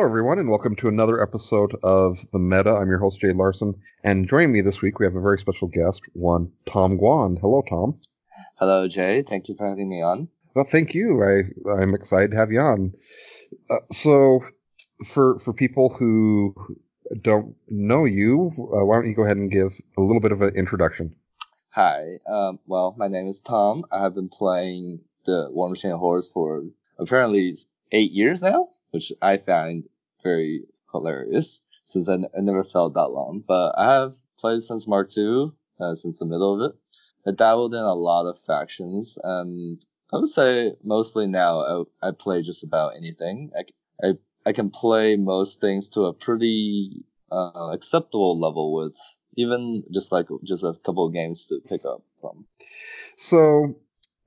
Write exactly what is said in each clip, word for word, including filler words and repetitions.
everyone, and welcome to another episode of The Meta. I'm your host, Jay Larson, and joining me this week, we have a very special guest, one Tom Guan. Hello, Tom. Hello, Jay. Thank you for having me on. Well, thank you. I, I'm excited to have you on. Uh, so, for for people who don't know you, uh, why don't you go ahead and give a little bit of an introduction? Hi. Um, well, my name is Tom. I have been playing the War Machine Horse for apparently eight years now, which I find very hilarious since I, n- I never felt that long. But I have played since Mark two, uh, since the middle of it. I dabbled in a lot of factions, and I would say mostly now I, I play just about anything. I, c- I, I can play most things to a pretty uh, acceptable level with even just like just a couple of games to pick up from. So,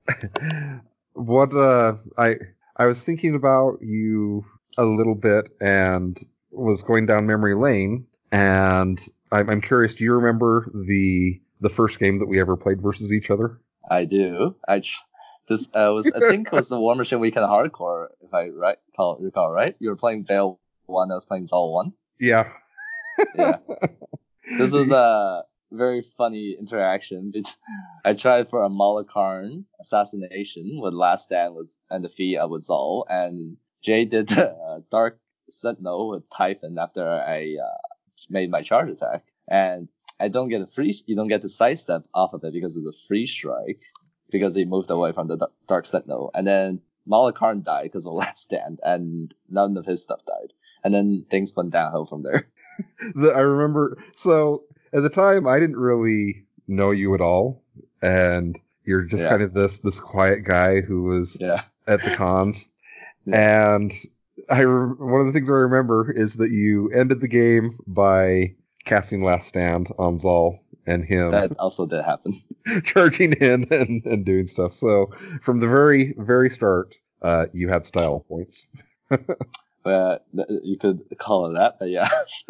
what uh, I I was thinking about you a little bit and was going down memory lane, and I'm, I'm curious. Do you remember the the first game that we ever played versus each other? I do. I tr- this uh, was I think it was the War Machine Weekend Hardcore, if I right call recall right. You were playing Veil one, I was playing Zal one. Yeah. Yeah. This was a very funny interaction. Bet- I tried for a Malakarn assassination with Last Stand was and defeat uh, with Zal, and Jay did the uh, Dark Sentinel with Typhon after I uh, made my charge attack, and I don't get a free. You don't get to sidestep off of it because it's a free strike because he moved away from the Dar- Dark Sentinel, and then Malakarn died because of Last Stand, and none of his stuff died, and then things went downhill from there. The, I remember. So at the time, I didn't really know you at all, and you're just Yeah. kind of this this quiet guy who was Yeah. at the cons. Yeah. And I re- one of the things I remember is that you ended the game by casting Last Stand on Zal and him That also did happen. charging in and, and doing stuff. So from the very very start, uh, you had style points. But you could call it that, but yeah.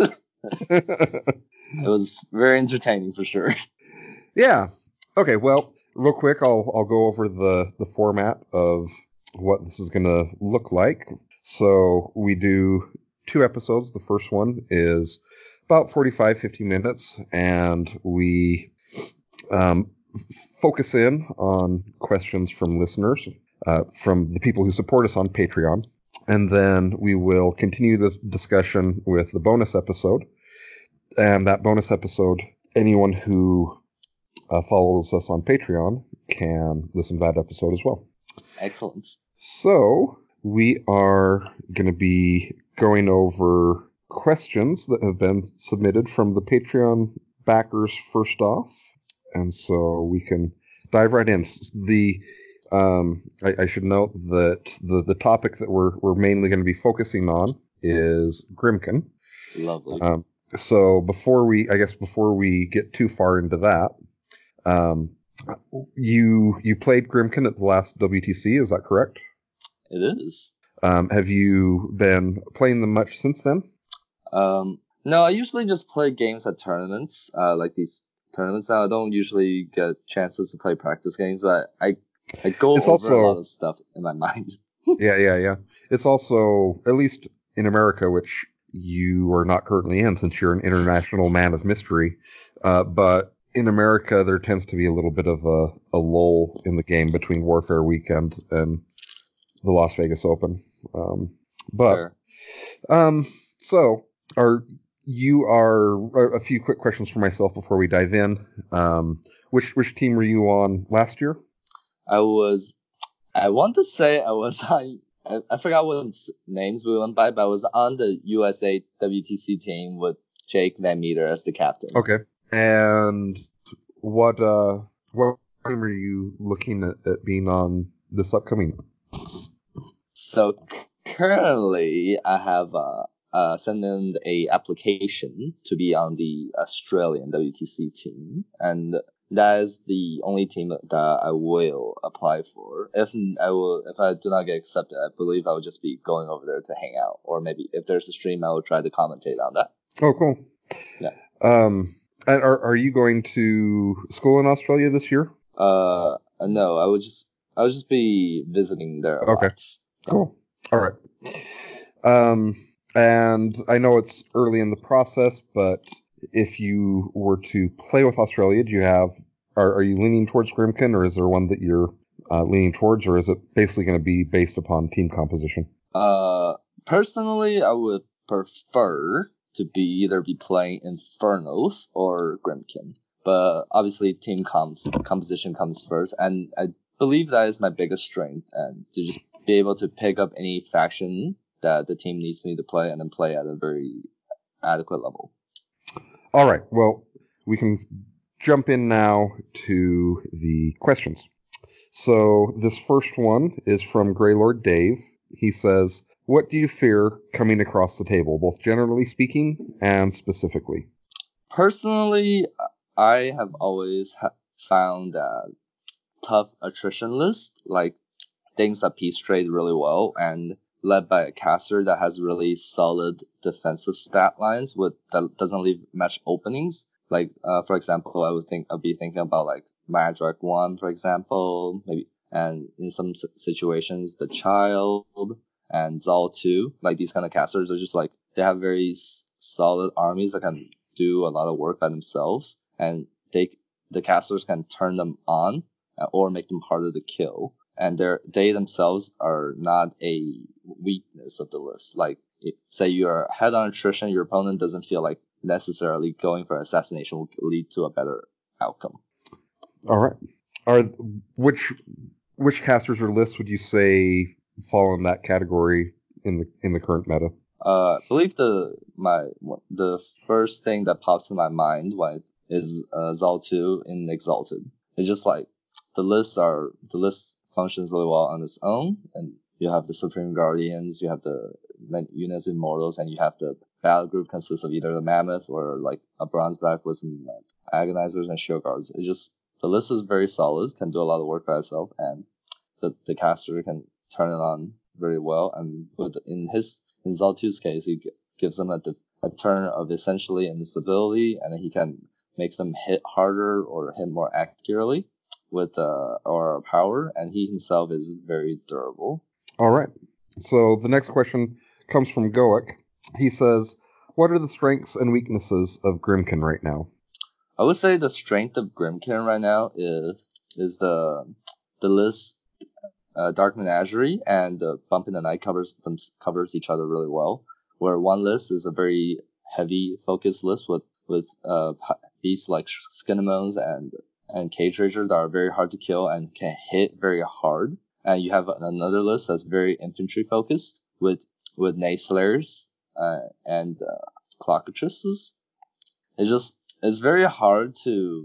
It was very entertaining for sure. Yeah. Okay, well, real quick, I'll I'll go over the, the format of what this is going to look like. So we do two episodes. The first one is about forty-five, fifty minutes, and we um, focus in on questions from listeners, uh, from the people who support us on Patreon. And then we will continue the discussion with the bonus episode. And that bonus episode, anyone who uh, follows us on Patreon can listen to that episode as well. Excellent. So we are going to be going over questions that have been submitted from the Patreon backers first off. And so we can dive right in. The um, I, I should note that the, the topic that we're we're mainly going to be focusing on is Grymkin. Lovely. Um, so before we, I guess before we get too far into that, um, you you played Grymkin at the last W T C, is that correct? It is. Um, have you been playing them much since then? Um, no, I usually just play games at tournaments, uh, like these tournaments. Now I don't usually get chances to play practice games, but I I go It's over also- a lot of stuff in my mind. Yeah, yeah, yeah. It's also, at least in America, which you are not currently in since you're an international man of mystery, uh, but in America there tends to be a little bit of a, a lull in the game between Warfare Weekend and the Las Vegas Open. Um, but, Sure. um, so, are you are, a few quick questions for myself before we dive in. Um, which, which team were you on last year? I was, I want to say I was on, I, I forgot what s- names we went by, but I was on the U S A W T C team with Jake Van Meter as the captain. Okay. And what, uh, what team are you looking at, at being on this upcoming? So c- currently, I have uh, uh, sent in a application to be on the Australian W T C team, and that is the only team that I will apply for. If n- I will, if I do not get accepted, I believe I will just be going over there to hang out, or maybe if there's a stream, I will try to commentate on that. Oh, cool. Yeah. Um, and are are you going to school in Australia this year? Uh, no, I would just, I would just be visiting there a Okay. lot. Cool. All right. Um, And I know it's early in the process, but if you were to play with Australia, do you have are, are you leaning towards Grimkin, or is there one that you're uh, leaning towards, or is it basically going to be based upon team composition? Uh, personally, I would prefer to be either be playing Infernos or Grimkin, but obviously team comps composition comes first, and I believe that is my biggest strength, and to just be able to pick up any faction that the team needs me to play and then play at a very adequate level. All right. Well, we can jump in now to the questions. So this first one is from Greylord Dave. He says, what do you fear coming across the table, both generally speaking and specifically? Personally, I have always ha- found that tough attrition list, like things that piece trade really well and led by a caster that has really solid defensive stat lines with that doesn't leave much openings. Like, uh, for example, I would think I'd be thinking about like Madrak one, for example, maybe, and in some situations, the Child and Zal two. Like these kind of casters are just like they have very s- solid armies that can do a lot of work by themselves, and they the casters can turn them on or make them harder to kill. And they they themselves are not a weakness of the list. Like, if, say you're head on attrition, your opponent doesn't feel like necessarily going for assassination will lead to a better outcome. All right. Are which which casters or lists would you say fall in that category in the in the current meta? Uh, I believe the my the first thing that pops in my mind when it is uh, Zal two in Exalted. It's just like the lists are the list functions really well on its own, and you have the Supreme Guardians, you have the units Immortals, and you have the battle group consists of either the Mammoth or like a Bronzeback with some like, Agonizers and Shield Guards. It just the list is very solid, can do a lot of work by itself, and the the caster can turn it on very well. And with in his in Zal two's case, he gives them a, a turn of essentially invincibility, and he can make them hit harder or hit more accurately with uh, our power, and he himself is very durable. All right. So the next question comes from Goic. He says, what are the strengths and weaknesses of Grimkin right now? I would say the strength of Grimkin right now is is the the list uh, Dark Menagerie and the Bump in the Night covers them covers each other really well. Where one list is a very heavy focused list with with uh, beasts like Skinnamones and and Cage Rager that are very hard to kill and can hit very hard. And you have another list that's very infantry focused with with Nayslayers uh, and uh, Clockatresses. It's just it's very hard to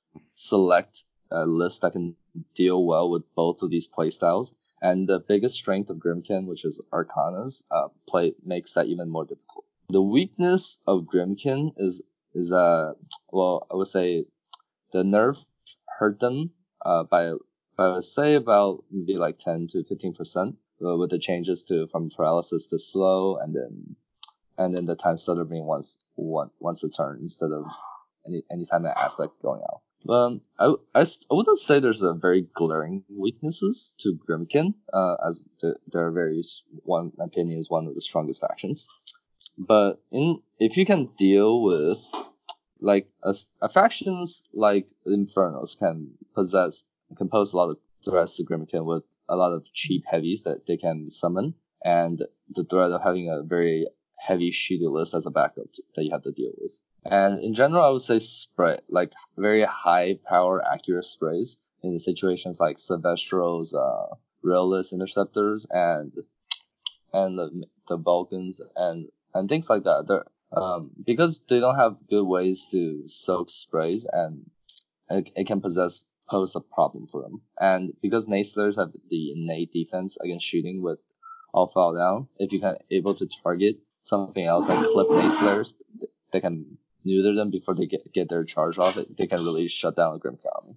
select a list that can deal well with both of these playstyles. And the biggest strength of Grimkin, which is Arcanas, uh, play makes that even more difficult. The weakness of Grimkin is is uh well I would say the nerf hurt them uh by by say about maybe like ten to fifteen percent uh, with the changes to from paralysis to slow, and then and then the time stutter being once one once a turn instead of any any time an aspect going out. Um, I, I, I wouldn't say there's a very glaring weaknesses to Grimkin, uh, as the, they're very one my opinion is one of the strongest factions. But in if you can deal with like a, a factions like Infernos can possess can pose a lot of threats to Grimkin with a lot of cheap heavies that they can summon, and the threat of having a very heavy shooty list as a backup to, that you have to deal with. And in general, I would say spray, like very high power accurate sprays in situations like Sylvestro's uh, Railless Interceptors and and the, the Vulcans and, and things like that. They're, um, because they don't have good ways to soak sprays, and it, it can possess pose a problem for them. And because Nayslayers have the innate defense against shooting with all fall down, if you can able to target something else like clip Nayslayers, they can neuter them before they get get their charge off. It they can really shut down a Grimkin army.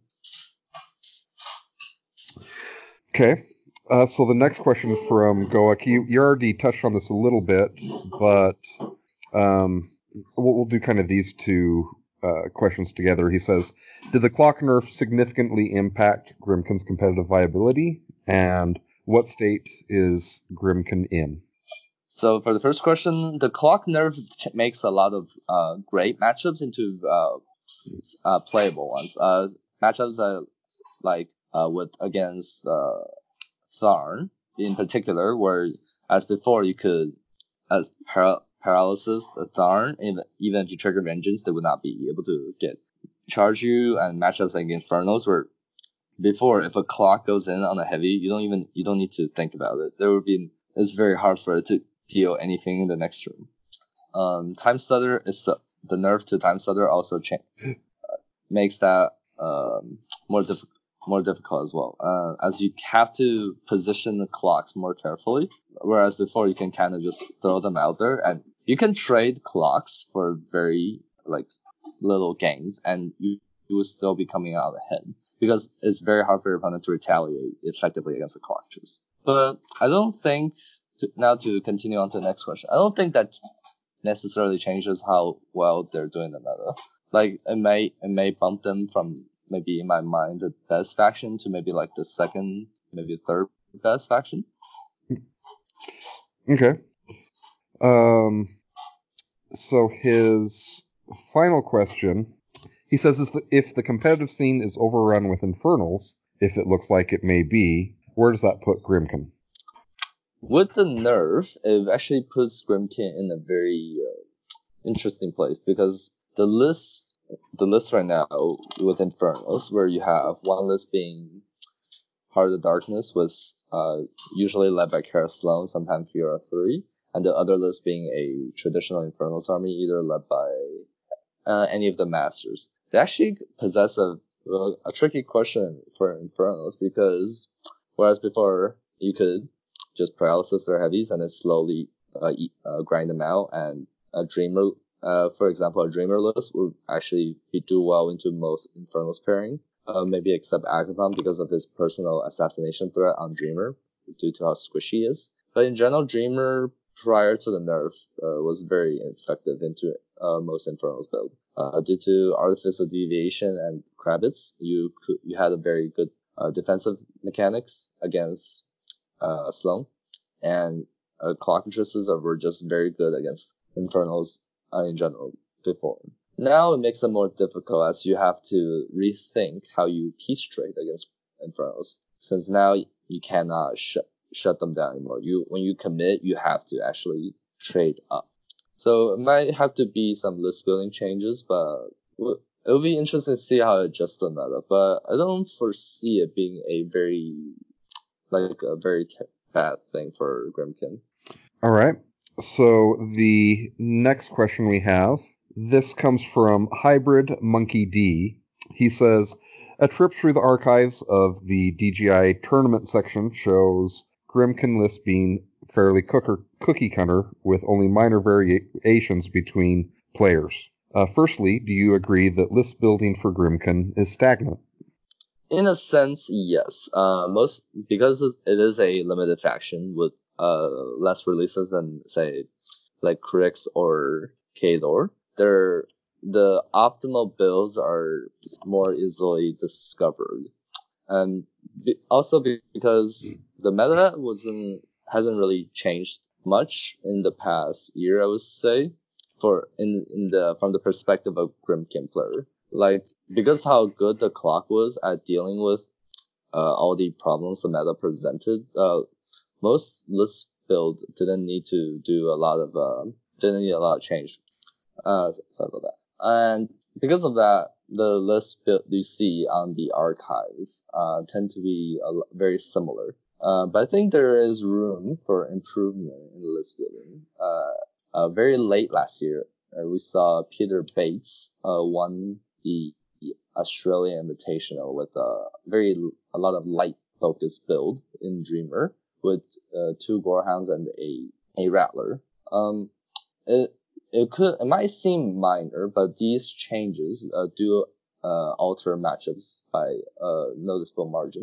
Okay. Uh, so the next question from Goic, you, you already touched on this a little bit, but um, we'll, we'll do kind of these two uh, questions together. He says, did the clock nerf significantly impact Grimkin's competitive viability, and what state is Grimkin in? So for the first question, the clock nerf ch- makes a lot of uh, great matchups into uh, uh, playable ones. Uh, matchups that like uh, with against uh, Tharn in particular, where as before you could as para- paralysis the Tharn, even even if you trigger Vengeance, they would not be able to get charge you, and matchups like Infernos where before if a clock goes in on a heavy, you don't even you don't need to think about it. There would be it's very hard for it to deal anything in the next turn. Um, Time Stutter is the, the nerf to Time Stutter also cha- uh, makes that um, more difficult. more difficult as well, uh, as you have to position the clocks more carefully, whereas before you can kind of just throw them out there, and you can trade clocks for very like little gains, and you, you will still be coming out ahead, because it's very hard for your opponent to retaliate effectively against the clock choose. But I don't think, to, now to continue on to the next question, I don't think that necessarily changes how well they're doing the meta. Like, it may, it may bump them from maybe in my mind the best faction to maybe like the second, maybe third best faction. Okay. Um. So his final question, he says, is that if the competitive scene is overrun with Infernals, if it looks like it may be, where does that put Grymkin? With the nerf, it actually puts Grymkin in a very uh, interesting place, because the list the list right now with Infernos, where you have one list being Heart of Darkness, was uh, usually led by Kara Sloan, sometimes Fiora three, and the other list being a traditional Infernos army, either led by uh, any of the Masters. They actually possess a, a tricky question for Infernos, because whereas before you could just paralysis their heavies and then slowly uh, eat, uh, grind them out, and a Dreamer, uh, for example, a Dreamer list would actually be do well into most Infernos pairing, uh, maybe except Agathon because of his personal assassination threat on Dreamer due to how squishy he is. But in general, Dreamer prior to the nerf uh, was very effective into uh, most Infernos build. Uh, due to Artifice of Deviation and Kravitz, you could, you had a very good uh, defensive mechanics against uh, Sloan, and uh, Clockatrices were just very good against Infernals uh, in general before. Now it makes it more difficult, as you have to rethink how you piece trade against Infernals, since now you cannot sh- shut them down anymore. You when you commit, you have to actually trade up. So it might have to be some list building changes, but it'll be interesting to see how it adjusts the meta. But I don't foresee it being a very like a very t- bad thing for Grymkin. All right. So the next question we have, this comes from Hybrid Monkey D. He says, a trip through the archives of the D G I tournament section shows Grymkin list being fairly cooker, cookie cutter with only minor variations between players. Uh, firstly, do you agree that list building for Grymkin is stagnant? In a sense, yes. Uh, most because it is a limited faction with uh less releases than say like Krix or Kador. They're the optimal builds are more easily discovered, and be, also because the meta wasn't hasn't really changed much in the past year, I would say, for in in the from the perspective of Grymkin player. Like, because how good the clock was at dealing with uh, all the problems the meta presented, uh, most list build didn't need to do a lot of um, didn't need a lot of change. Uh, sorry about that. And because of that, the list build you see on the archives uh, tend to be a, very similar. Uh, but I think there is room for improvement in list building. Uh, uh, very late last year, uh, we saw Peter Bates uh, won the Australian Invitational with a very a lot of light focused build in Dreamer with uh, two Gorehounds and a a Rattler. Um, it it could it might seem minor, but these changes uh, do uh, alter matchups by a noticeable margin.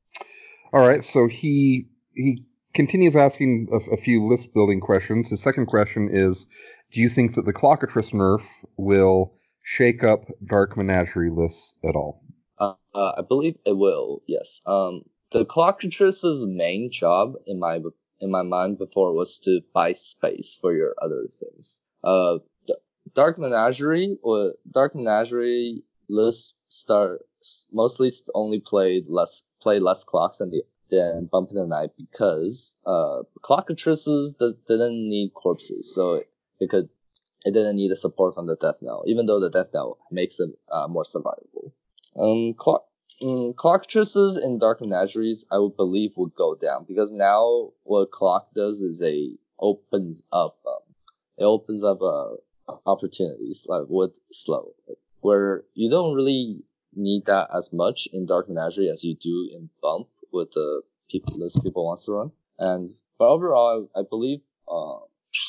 All right, so he he continues asking a, a few list building questions. His second question is, do you think that the Clockatrice nerf will shake up Dark Menagerie lists at all? Uh, uh, I believe it will, yes. Um, the Clockatrice's main job, in my in my mind before was to buy space for your other things. Uh, Dark Menagerie or Dark Menagerie list start mostly only played less play less clocks than the than Bump in the Night because uh clockatrices that didn't need corpses, so it, it could it didn't need a support from the death knell, even though the death knell makes it uh, more survivable. Um, clock um, clockatrices in Dark Menageries I would believe would go down because now what clock does is a opens up um, it opens up uh opportunities like with slow, where you don't really need that as much in Dark Menagerie as you do in Bump with the people list people wants to run. And but overall, I, I believe uh,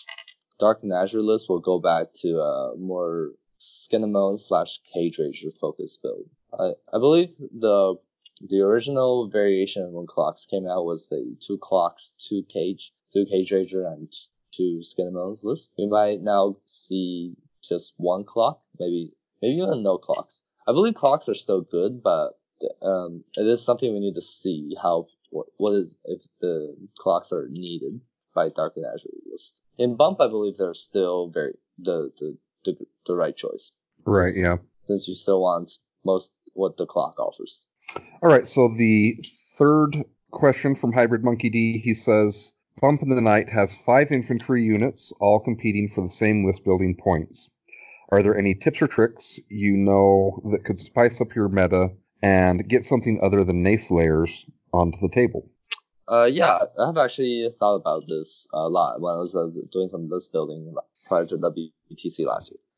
Dark Menagerie list will go back to a more Skin and Bone slash Cage Rager focused build. I I believe the the original variation when clocks came out was the two clocks, two cage, two Cage Rager, and to Skin and Bones list. We might now see just one clock, maybe maybe even no clocks. I believe clocks are still good, but um, it is something we need to see how what, what is if the clocks are needed by Dark Menagerie list. In Bump, I believe they're still very the the the, the right choice. Right. Since, yeah. Since you still want most what the clock offers. All right. So the third question from Hybrid Monkey D, he says, Bump in the Night has five infantry units, all competing for the same list building points. Are there any tips or tricks you know that could spice up your meta and get something other than Nace layers onto the table? Uh, yeah, I've actually thought about this a lot when I was uh, doing some list building prior to W T C last year.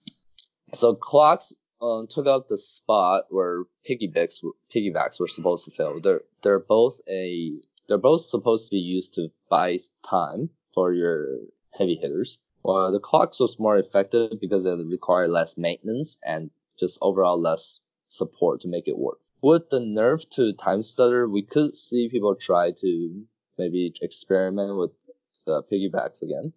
So clocks um, took up the spot where piggybacks piggybacks were supposed to fill. They're they're both a they're both supposed to be used to buy time for your heavy hitters. While the clocks was more effective because it required less maintenance and just overall less support to make it work. With the nerf to Time Stutter, we could see people try to maybe experiment with the piggybacks again.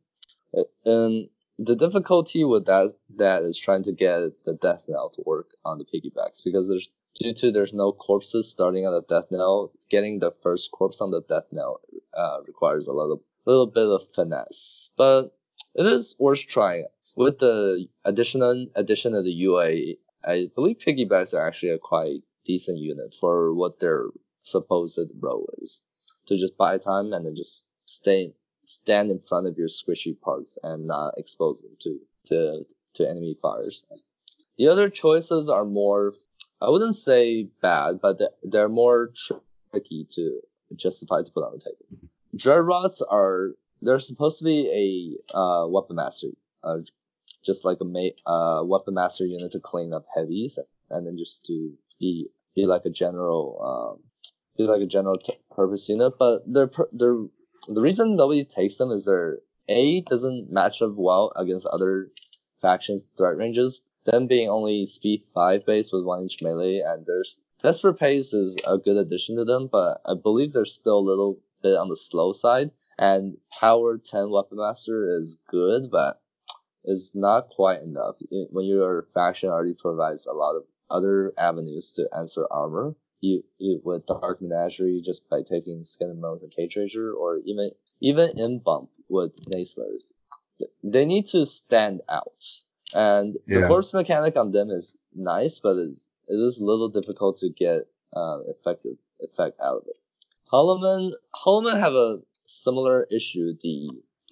And the difficulty with that that is trying to get the death knell to work on the piggybacks because there's due to there's no corpses starting on the death knell. Getting the first corpse on the death knell uh, requires a little little bit of finesse, but it is worth trying. With the additional addition of the U A, I believe piggybacks are actually a quite decent unit for what their supposed role is. To just buy time and then just stay stand in front of your squishy parts and not expose them to to to enemy fires. The other choices are more, I wouldn't say bad, but they're more tricky to justify to put on the table. Dreadrots are they're supposed to be a uh, weapon master, uh, just like a ma- uh, weapon master unit to clean up heavies, and then just to be be like a general, um, be like a general t- purpose unit. But they're they're the reason nobody takes them is their A doesn't match up well against other factions' threat ranges. Them being only speed five base with one inch melee, and there's Desperate Pace is a good addition to them, but I believe they're still a little bit on the slow side. And Power ten Weapon Master is good, but is not quite enough. When your faction already provides a lot of other avenues to answer armor, you, you with Dark Menagerie just by taking Skin and Bones and Cage Rager, or even even in Bump with Nacelers, they need to stand out. And the Yeah. corpse mechanic on them is nice, but it's, it is a little difficult to get uh, effective effect out of it. Hollowmen, Hollowmen have a similar issue the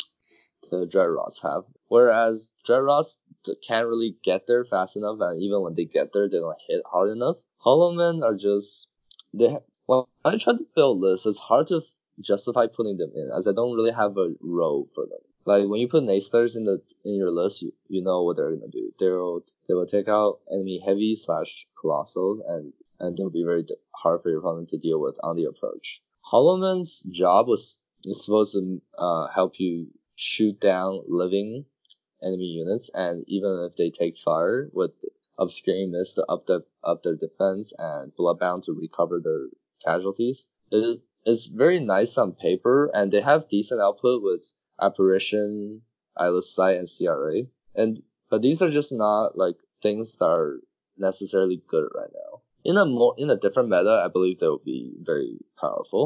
the Dreadrots have, whereas Dreadrots can't really get there fast enough, and even when they get there, they don't hit hard enough. Hollowmen are just they. When I try to build lists, it's hard to justify putting them in, as I don't really have a role for them. Like when you put Nacelers in the in your list, you, you know what they're gonna do. They'll they will take out enemy heavy slash colossals, and and they'll be very hard for your opponent to deal with on the approach. Hollowmen's job was is supposed to uh, help you shoot down living enemy units, and even if they take fire with obscuring mist to up their up their defense and bloodbound to recover their casualties, it is it's very nice on paper, and they have decent output with Apparition, Eyeless Sight, and C R A. And but these are just not like things that are necessarily good right now. In a more in a different meta, I believe they will be very powerful.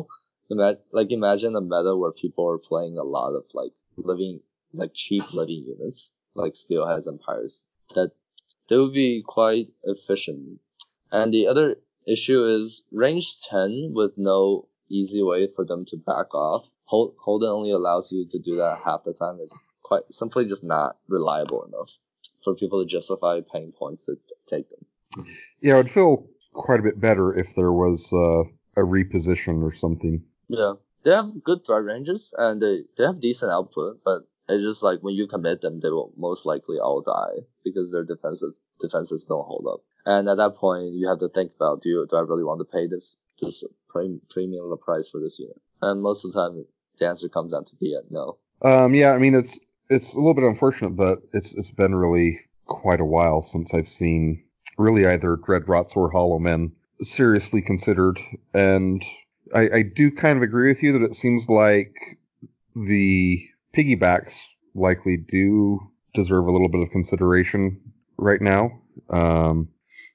Ima- like imagine a meta where people are playing a lot of like living, like cheap living units, like Steelheads Empires. That they would be quite efficient. And the other issue is range ten with no easy way for them to back off. Hold, Holden only allows you to do that half the time. It's quite simply just not reliable enough for people to justify paying points to t- take them. Yeah, it would feel quite a bit better if there was uh, a reposition or something. Yeah, they have good threat ranges and they, they have decent output, but it's just like when you commit them, they will most likely all die because their defensive defenses don't hold up. And at that point, you have to think about do you, do I really want to pay this this pre- premium of a price for this unit? And most of the time, the answer comes down to be a no. Um, yeah, I mean it's it's a little bit unfortunate, but it's it's been really quite a while since I've seen really either Dreadrots or Hollow Men seriously considered, and I, I do kind of agree with you that it seems like the piggybacks likely do deserve a little bit of consideration right now. Um,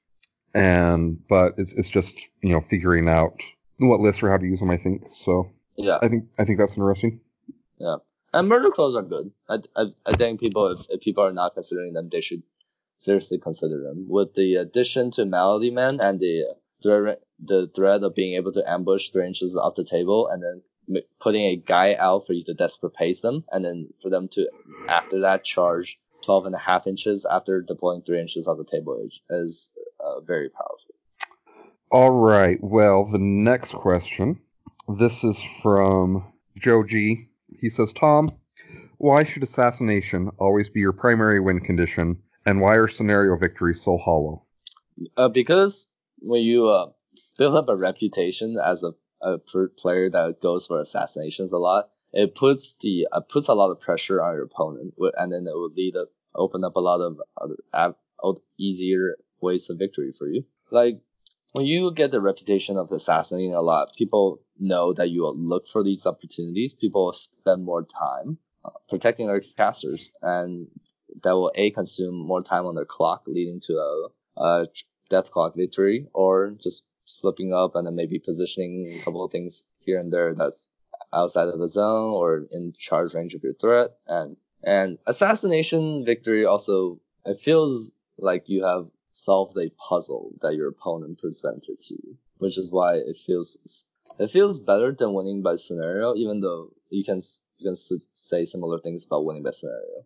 and but it's it's just you know figuring out what lists or how to use them. I think so. Yeah, I think I think that's interesting. yeah. And murder crows are good. I, I, I think people if, if people are not considering them, they should seriously consider them. With the addition to Malady Man and the uh, thread, the threat of being able to ambush three inches off the table and then m- putting a guy out for you to desperate pace them, and then for them to after that charge twelve and a half inches after deploying three inches off the table is uh, very powerful. All right. Well, the next question. This is from Joe G. He says, Tom, why should assassination always be your primary win condition, and why are scenario victories so hollow? Uh, because when you uh, build up a reputation as a, a player that goes for assassinations a lot, it puts the uh, puts a lot of pressure on your opponent, and then it would lead up, open up a lot of other uh, easier ways of victory for you. Like when you get the reputation of assassinating a lot, people know that you will look for these opportunities. People will spend more time uh, protecting their casters, and that will a consume more time on their clock, leading to a, a death clock victory, or just slipping up and then maybe positioning a couple of things here and there that's outside of the zone or in charge range of your threat. And and assassination victory also, it feels like you have solved a puzzle that your opponent presented to you, which is why it feels it feels better than winning by scenario, even though you can you can say similar things about winning by scenario.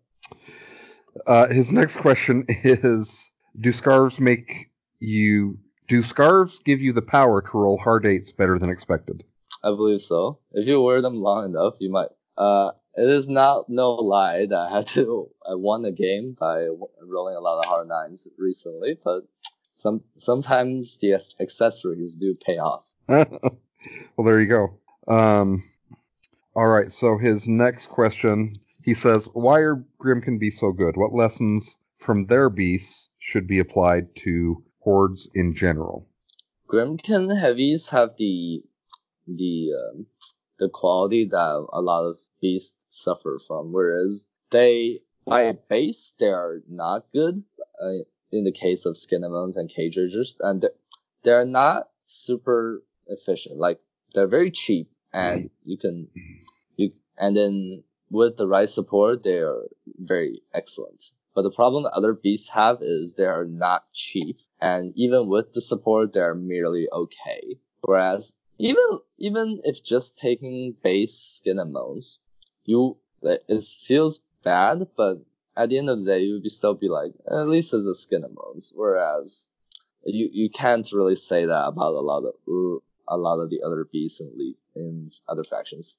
Uh, his next question is: Do scarves make you? Do scarves give you the power to roll hard eights better than expected? I believe so. If you wear them long enough, you might. Uh, it is not no lie that I had to I won a game by rolling a lot of hard nines recently, but some sometimes the accessories do pay off. Well, there you go. Um, all right. So his next question, he says, "Why are Grymkin beasts so good? What lessons from their beasts should be applied to hordes in general?" Grymkin heavies have the the um, the quality that a lot of beasts suffer from, whereas they by base they are not good. Uh, in the case of Skinnamones and Cage Raiders, and they're, they're not super efficient. Like they're very cheap, and you can you and then with the right support, they are very excellent. But the problem that other beasts have is they are not cheap, and even with the support, they are merely okay. Whereas even even if just taking base Skinnamones, you it feels bad, but at the end of the day, you would be still be like, at least it's a Skinnamones. Whereas you you can't really say that about a lot of a lot of the other beasts in league in other factions.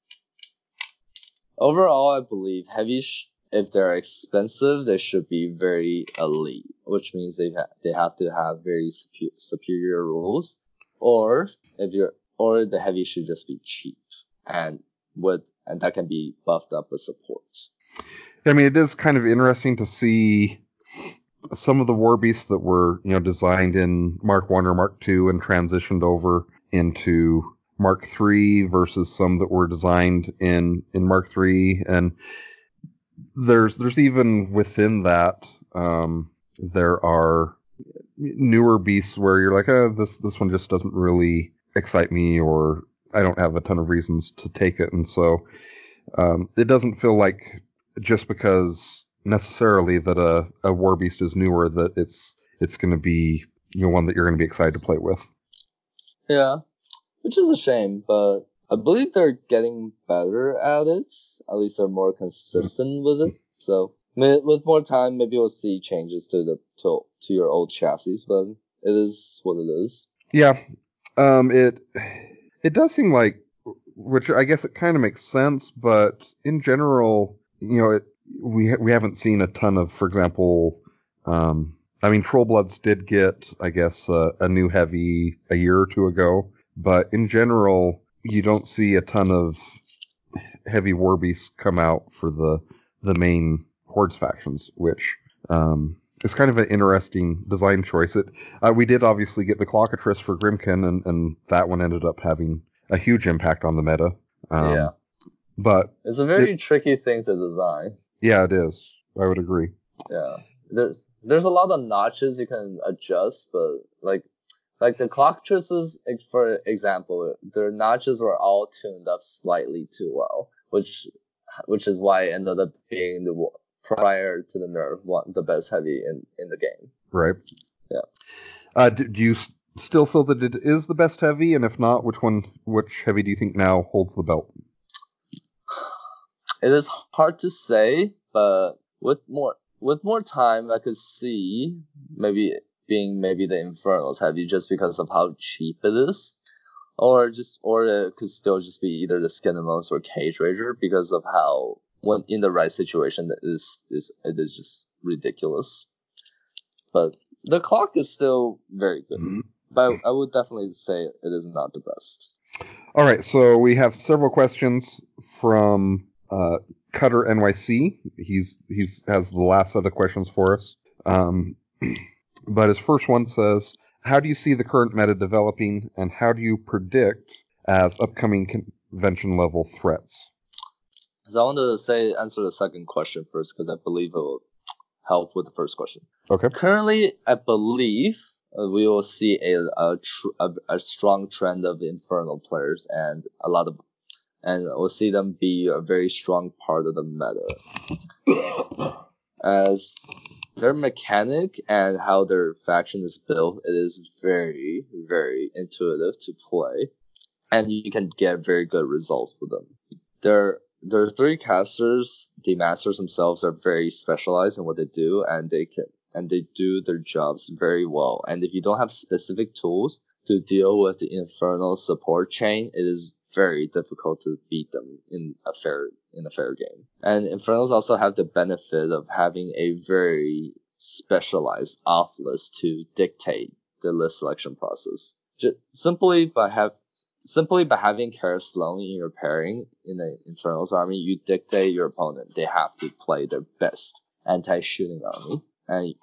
Overall, I believe heavy, sh- if they're expensive, they should be very elite, which means they ha- they have to have very super- superior rules, or if you're or the heavy should just be cheap and with and that can be buffed up with support. I mean, it is kind of interesting to see some of the war beasts that were, you know, designed in Mark One or Mark Two and transitioned over into Mark Three versus some that were designed in, in Mark Three, and there's there's even within that um, there are newer beasts where you're like, oh, this this one just doesn't really excite me, or I don't have a ton of reasons to take it, and so um, it doesn't feel like just because necessarily that a, a War Beast is newer that it's it's going to be, you know, one that you're going to be excited to play with. Yeah, which is a shame, but I believe they're getting better at it. At least they're more consistent with it. So with more time, maybe we'll see changes to the to, to your old chassis, but it is what it is. Yeah, um, it it does seem like, which I guess it kind of makes sense, but in general, you know, it, we ha- we haven't seen a ton of, for example, um, I mean, Trollbloods did get, I guess, uh, a new heavy a year or two ago, but in general, you don't see a ton of heavy war beasts come out for the the main Hordes factions, which um, is kind of an interesting design choice. It uh, we did obviously get the Clockatrice for Grimkin, and, and that one ended up having a huge impact on the meta. Um, yeah, but it's a very it, tricky thing to design. Yeah, it is. I would agree. Yeah, there's there's a lot of notches you can adjust, but like like the Clockatrices, for example, their notches were all tuned up slightly too well, which which is why it ended up being the prior to the nerf one the best heavy in, in the game. Right. Yeah. Uh, do, do you still feel that it is the best heavy, and if not, which one, which heavy do you think now holds the belt? It is hard to say, but with more with more time, I could see maybe being maybe the Infernals heavy just because of how cheap it is, or just or it could still just be either the Skinemos or Cage Rager because of how when in the right situation it is is it is just ridiculous. But the clock is still very good, mm-hmm. but I would definitely say it is not the best. All right, so we have several questions from uh, Cutter N Y C. He's he's has the last set of questions for us. Um, but his first one says, "How do you see the current meta developing, and how do you predict as upcoming convention level threats?" So I wanted to say answer the second question first because I believe it will help with the first question. Okay. Currently, I believe uh, we will see a a, tr- a a strong trend of Infernal players and a lot of, and we'll see them be a very strong part of the meta. As their mechanic and how their faction is built, it is very, very intuitive to play, and you can get very good results with them. Their their three casters, the masters themselves, are very specialized in what they do, and they can and they do their jobs very well. And if you don't have specific tools to deal with the Infernal support chain, it is very difficult to beat them in a fair in a fair game. And Infernals also have the benefit of having a very specialized off list to dictate the list selection process. Just simply by have simply by having Kara Sloan in your pairing in the Infernals army, you dictate your opponent. They have to play their best anti-shooting army, and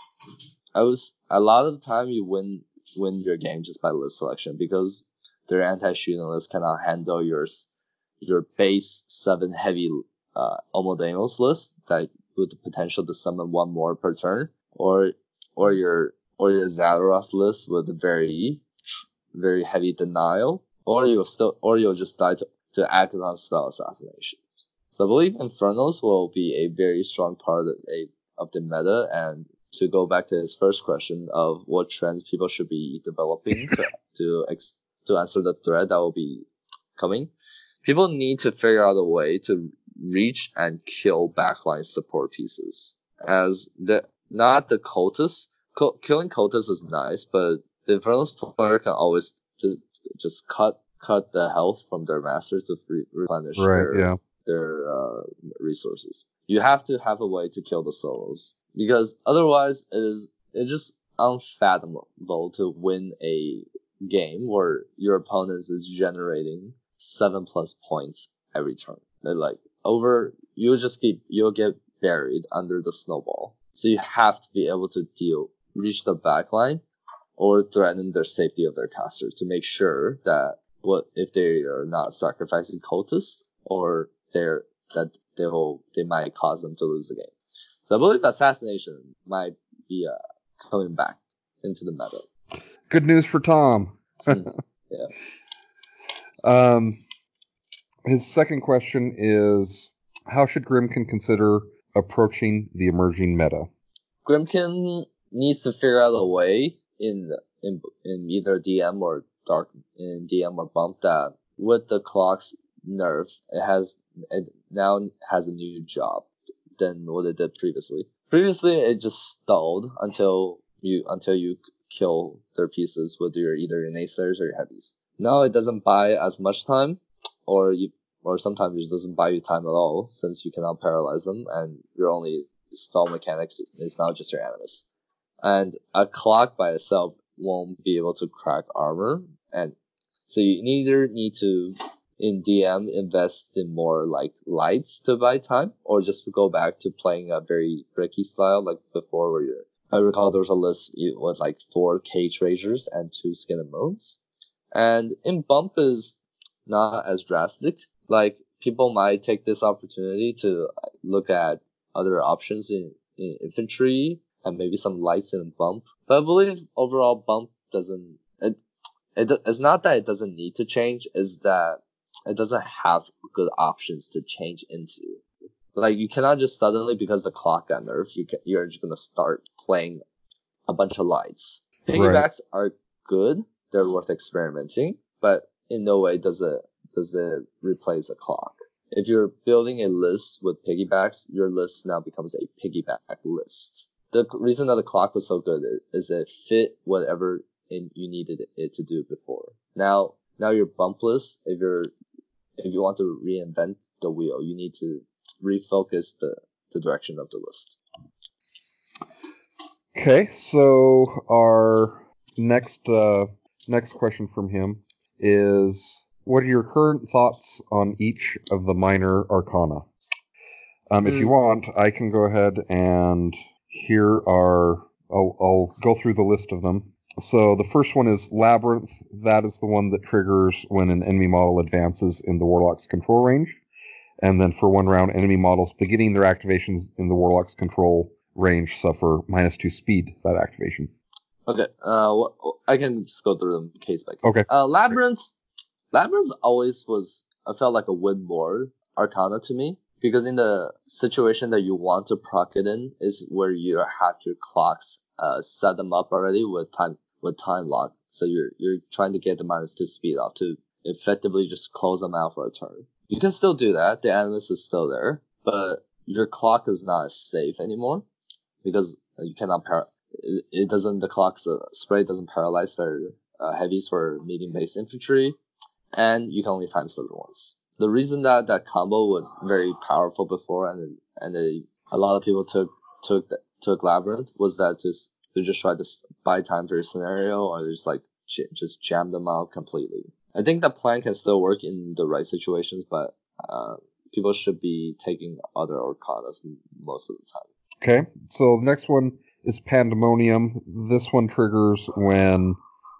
I was a lot of the time you win win your game just by list selection because their anti-shooting list cannot handle your your base seven heavy uh, Omodemos list that with the potential to summon one more per turn, or or your or your Zadaroth list with a very very heavy denial, or you'll still or you'll just die to, to act on spell assassination. So I believe Infernals will be a very strong part of, a, of the meta. And to go back to his first question of what trends people should be developing to to ex, to answer the threat that will be coming, people need to figure out a way to reach and kill backline support pieces. As the not the cultists, co- killing cultists is nice, but the Infernals player can always d- just cut cut the health from their masters to re- replenish right, their yeah. their uh, resources. You have to have a way to kill the solos because otherwise it is it's just unfathomable to win a game where your opponent is generating seven plus points every turn. They're like over, you just keep you'll get buried under the snowball. So you have to be able to deal reach the backline or threaten their safety of their caster to make sure that what if they are not sacrificing cultists or they're that they will they might cause them to lose the game. So I believe assassination might be uh, coming back into the meta. Good news for Tom. Yeah. Um, his second question is, how should Grimkin consider approaching the emerging meta? Grimkin needs to figure out a way in in in either D M or dark in D M or bump that with the clock's nerf, it has it now has a new job than what it did previously. Previously, it just stalled until you until you kill their pieces with your either your Nayslayers or your heavies. Now it doesn't buy as much time, or you or sometimes it just doesn't buy you time at all, since you cannot paralyze them, and your only stall mechanics is now just your animus. And a clock by itself won't be able to crack armor, and so you either need to in D M invest in more like lights to buy time, or just go back to playing a very bricky style like before, where you're I recall there was a list with like four Cage Raiders and two Skin and Moans. And in bump is not as drastic. Like, people might take this opportunity to look at other options in, in infantry and maybe some lights in bump. But I believe overall bump doesn't, it, it, it's not that it doesn't need to change, it's that it doesn't have good options to change into. Like, you cannot just suddenly, because the clock got nerfed, you can, you're just gonna start playing a bunch of lights. Piggybacks right. are good, they're worth experimenting, but in no way does it does it replace a clock. If you're building a list with piggybacks, your list now becomes a piggyback list. The reason that the clock was so good is it fit whatever in, you needed it to do before. Now, now your bump list, if you're if you want to reinvent the wheel, you need to refocus the, the direction of the list. Okay, so our next uh, next question from him is, what are your current thoughts on each of the minor arcana? Um, mm. If you want, I can go ahead and here are, I'll, I'll go through the list of them. So the first one is Labyrinth. That is the one that triggers when an enemy model advances in the Warlock's control range. And then for one round, enemy models beginning their activations in the Warlock's control range suffer minus two speed that activation. Okay, uh, well, I can just go through them case by case. Okay. Uh, Labyrinth, Labyrinth always was, I felt like a win more arcana to me, because in the situation that you want to proc it in is where you have your clocks, uh, set them up already with time, with time lock. So you're, you're trying to get the minus two speed off to effectively just close them out for a turn. You can still do that. The animus is still there, but your clock is not as safe anymore because you cannot par- it, it doesn't, the clock's uh, spray doesn't paralyze their uh, heavies for medium based infantry, and you can only time slot once. The reason that that combo was very powerful before and and it, a lot of people took took took Labyrinth was that just to just try to buy time for your scenario, or just like j- just jam them out completely. I think that plan can still work in the right situations, but uh, people should be taking other arcanas most of the time. Okay, so the next one is Pandemonium. This one triggers when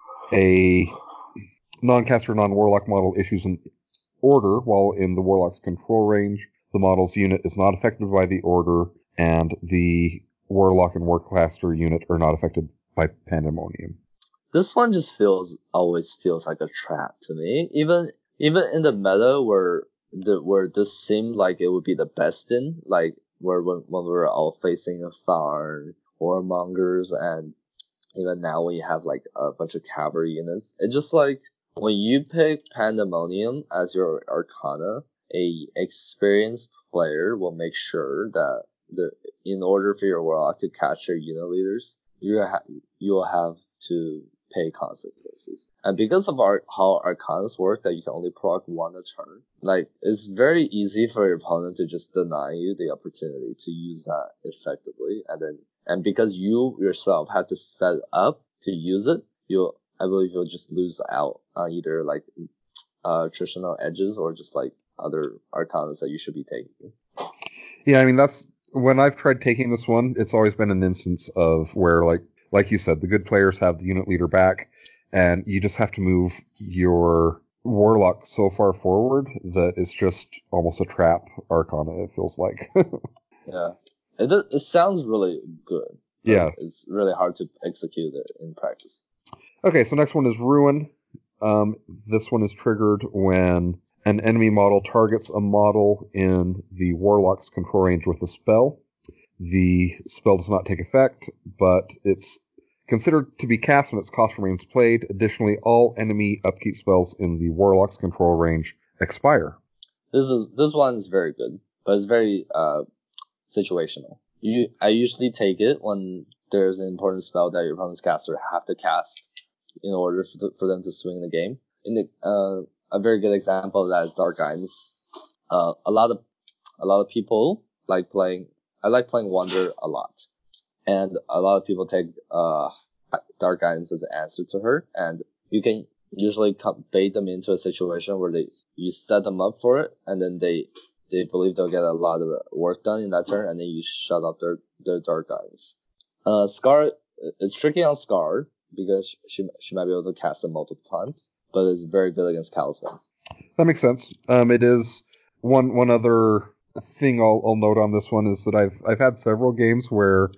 a non-caster, non-warlock model issues an order while in the warlock's control range. The model's unit is not affected by the order, and the warlock and warcaster unit are not affected by Pandemonium. This one just feels always feels like a trap to me. Even even in the meta where the where this seemed like it would be the best in, like where when, when we were all facing a Tharn, Warmongers, and even now when you have like a bunch of cavalry units, it's just like when you pick Pandemonium as your arcana, a experienced player will make sure that the in order for your warlock to catch your unit leaders, you ha- you'll have to pay consequences. And because of our, how arcanas work, that you can only proc one a turn, like, it's very easy for your opponent to just deny you the opportunity to use that effectively. And then, and because you yourself had to set up to use it, you'll, I believe you'll just lose out on either like, uh, attritional edges or just like other arcanas that you should be taking. Yeah, I mean, that's, when I've tried taking this one, it's always been an instance of where, like, like you said, the good players have the unit leader back, and you just have to move your warlock so far forward that it's just almost a trap arcana, it feels like. Yeah. It, it sounds really good. Yeah. It's really hard to execute it in practice. Okay, so next one is Ruin. Um, this one is triggered when an enemy model targets a model in the Warlock's control range with a spell. The spell does not take effect, but it's considered to be cast when its cost remains played. Additionally, all enemy upkeep spells in the Warlock's control range expire. This is this one is very good, but it's very uh situational. You I usually take it when there's an important spell that your opponent's caster have to cast in order for, the, for them to swing the game. In the uh, a very good example of that is Dark Guidance. Uh, a lot of a lot of people like playing. I like playing Wonder a lot, and a lot of people take uh Dark Guidance as an answer to her, and you can usually come, bait them into a situation where they you set them up for it, and then they they believe they'll get a lot of work done in that turn, and then you shut off their their Dark Guidance. Uh, Scar, it's tricky on Scar because she she might be able to cast it multiple times, but it's very good against Talisman. That makes sense. Um, it is one one other thing I'll, I'll note on this one is that I've I've had several games where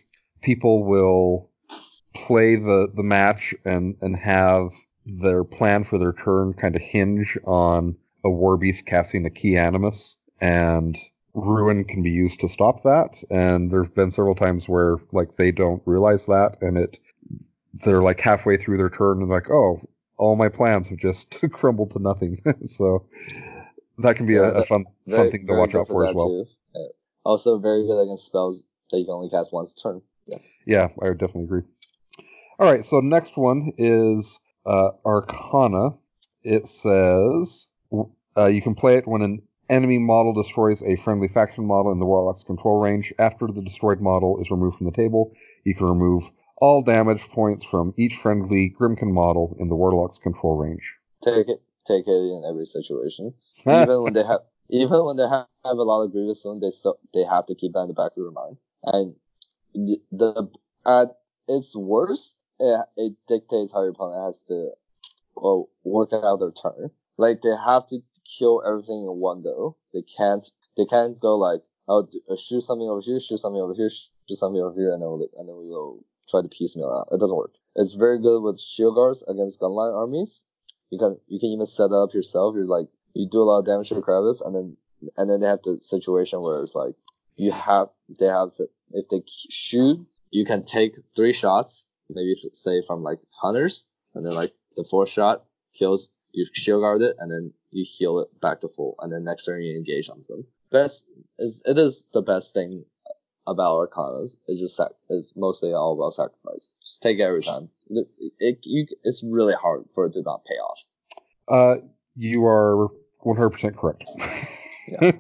people will play the, the match and, and have their plan for their turn kind of hinge on a Warbeast casting a Key Animus, and Ruin can be used to stop that. And there've been several times where like they don't realize that, and it they're like halfway through their turn and like, oh, all my plans have just crumbled to nothing. So that can be yeah, a, a fun very, fun thing to watch out for, for as well. Yeah. Also very good against spells that you can only cast once a turn. Yeah, yeah, I would definitely agree. All right, so next one is uh, Arcana. It says uh, you can play it when an enemy model destroys a friendly faction model in the Warlock's control range. After the destroyed model is removed from the table, you can remove all damage points from each friendly Grimkin model in the Warlock's control range. Take it, take it in every situation. Even when they have, even when they have, have a lot of Grievous Wound, they still they have to keep that in the back of their mind. And the, the at its worst, it, it dictates how your opponent has to well, work out their turn. Like they have to kill everything in one go. They can't, they can't go like, oh, shoot something over here, shoot something over here, shoot something over here, and then we'll, and then we'll try to piecemeal out. It doesn't work. It's very good with shield guards against gunline armies. You can you can even set up yourself. You're like you do a lot of damage to the crevice, and then and then they have the situation where it's like you have they have if they shoot, you can take three shots, maybe say from like hunters, and then like the fourth shot kills. You shield guard it, and then you heal it back to full, and then next turn you engage on them. Best is it is the best thing about Arcanas. It's just sac- it's mostly all about sacrifice. Just take it every time. It, it you it's really hard for it to not pay off. Uh, you are one hundred percent correct. Yeah.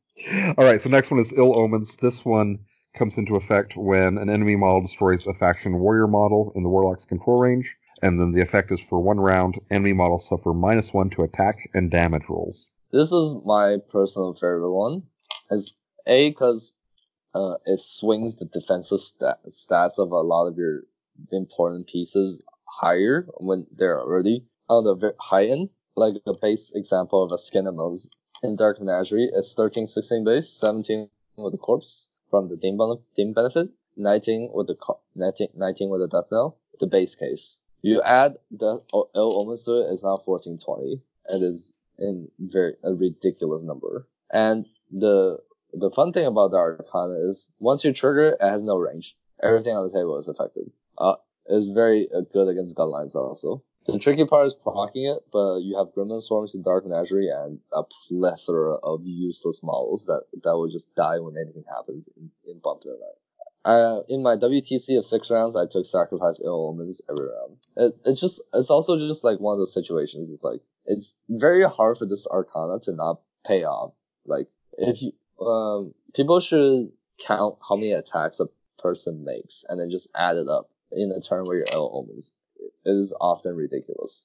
All right, so next one is Ill Omens. This one comes into effect when an enemy model destroys a faction warrior model in the Warlock's control range, and then the effect is for one round. Enemy models suffer minus one to attack and damage rolls. This is my personal favorite one. As A, because uh, it swings the defensive stat- stats of a lot of your important pieces higher when they're already on the high end. Like a base example of a Skin and Bones in Dark Menagerie is thirteen sixteen base, seventeen with the corpse from the Dean, ben- Dean benefit, nineteen with the co- nineteen, nineteen with the Death Knell, the base case. You add the Ill Omens to it, it's now fourteen twenty. It is in very a ridiculous number. And the the fun thing about the Arcana is once you trigger it, it has no range. Everything on the table is affected. Uh, it's very uh, good against gunlines also. The tricky part is proccing it, but you have Gremlin Swarms in Dark Menagerie and a plethora of useless models that, that will just die when anything happens in, in Bump in the Night. Uh, in my W T C of six rounds, I took Sacrifice Ill Omens every round. It, it's just, it's also just like one of those situations. It's like, it's very hard for this Arcana to not pay off. Like, if you, um, people should count how many attacks a person makes and then just add it up in a turn where you're Ill Omens. It is often ridiculous.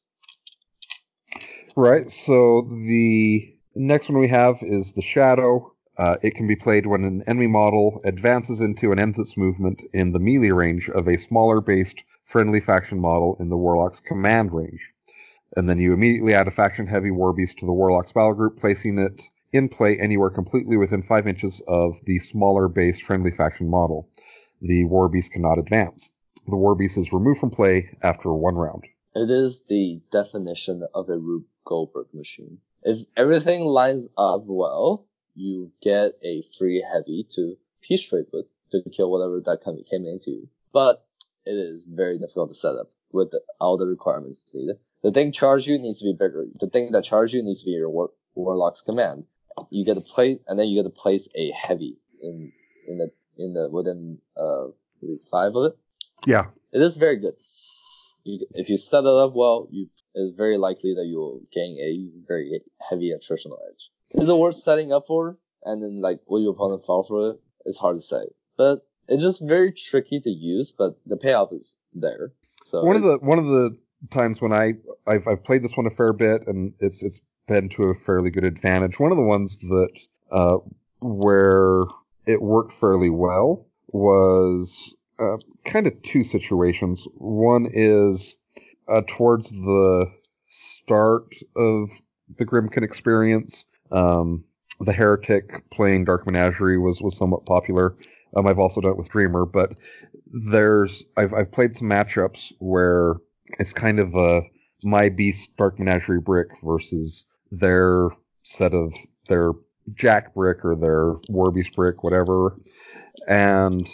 Right, so the next one we have is the Shadow. Uh, it can be played when an enemy model advances into and ends its movement in the melee range of a smaller based friendly faction model in the Warlock's command range. And then you immediately add a faction heavy Warbeast to the Warlock's battle group, placing it in play anywhere completely within five inches of the smaller based friendly faction model. The Warbeast cannot advance. The Warbeast is removed from play after one round. It is the definition of a Rube Goldberg machine. If everything lines up well, you get a free heavy to peace trade with to kill whatever that came into you. But it is very difficult to set up with the, all the requirements needed. The thing charge you needs to be bigger. The thing that charge you needs to be your war, Warlock's command. You get to place, and then you get to place a heavy in in the in the within uh I believe five of it. Yeah, it is very good. You, if you set it up well, you it's very likely that you will gain a very heavy attritional edge. Is it worth setting up for? And then like will your opponent fall for it? It's hard to say, but it's just very tricky to use. But the payoff is there. So one it, of the one of the times when I I've, I've played this one a fair bit, and it's it's been to a fairly good advantage. One of the ones that uh, where it worked fairly well was uh, kind of two situations. One is uh, towards the start of the Grimkin experience. Um, the Heretic playing Dark Menagerie was was somewhat popular. Um, I've also done it with Dreamer, but there's I've I've played some matchups where it's kind of a my beast Dark Menagerie brick versus their set of their Jack brick or their War Beast brick, whatever. And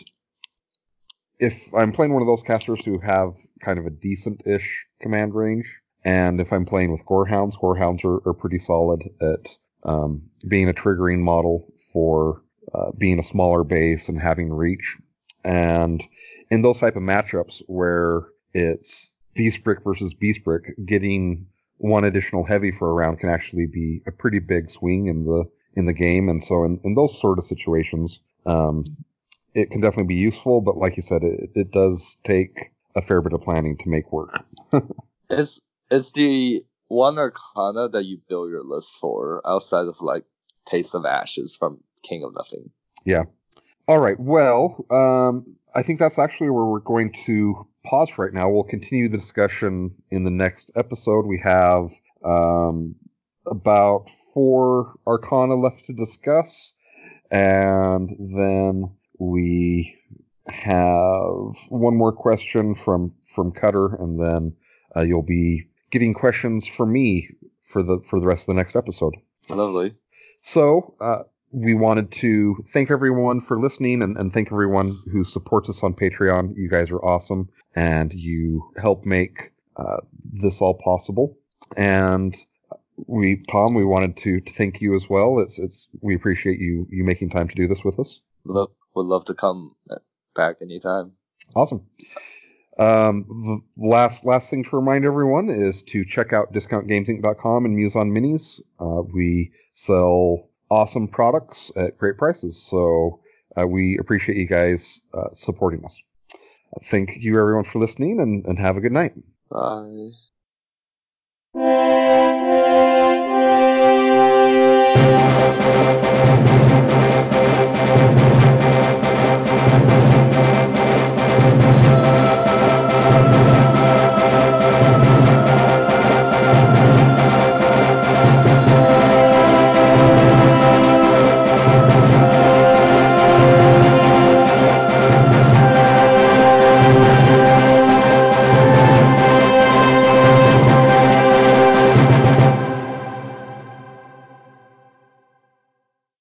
if I'm playing one of those casters who have kind of a decent-ish command range, and if I'm playing with Gorehounds, Gorehounds are, are pretty solid at um, being a triggering model for uh, being a smaller base and having reach. And in those type of matchups where it's Beast Brick versus Beast Brick, getting one additional heavy for a round can actually be a pretty big swing in the in the game. And so in, in those sort of situations, um, it can definitely be useful. But like you said, it, it does take a fair bit of planning to make work. It's it's the one Arcana that you build your list for outside of like Taste of Ashes from King of Nothing. Yeah. All right. Well, um, I think that's actually where we're going to pause right now. We'll continue the discussion in the next episode. We have um, about four Arcana left to discuss, and then we have one more question from from Cutter, and then uh, you'll be getting questions from me for the for the rest of the next episode. Lovely. So, uh, we wanted to thank everyone for listening, and, and thank everyone who supports us on Patreon. You guys are awesome, and you help make uh, this all possible. And we, Tom, we wanted to, to thank you as well. It's it's we appreciate you you making time to do this with us. Look, would love to come back anytime. Awesome. Um, the last last thing to remind everyone is to check out discount games inc dot com and Muson Minis. Uh, we sell awesome products at great prices, so uh, we appreciate you guys uh, supporting us. Uh, thank you everyone for listening, and, and have a good night. Bye.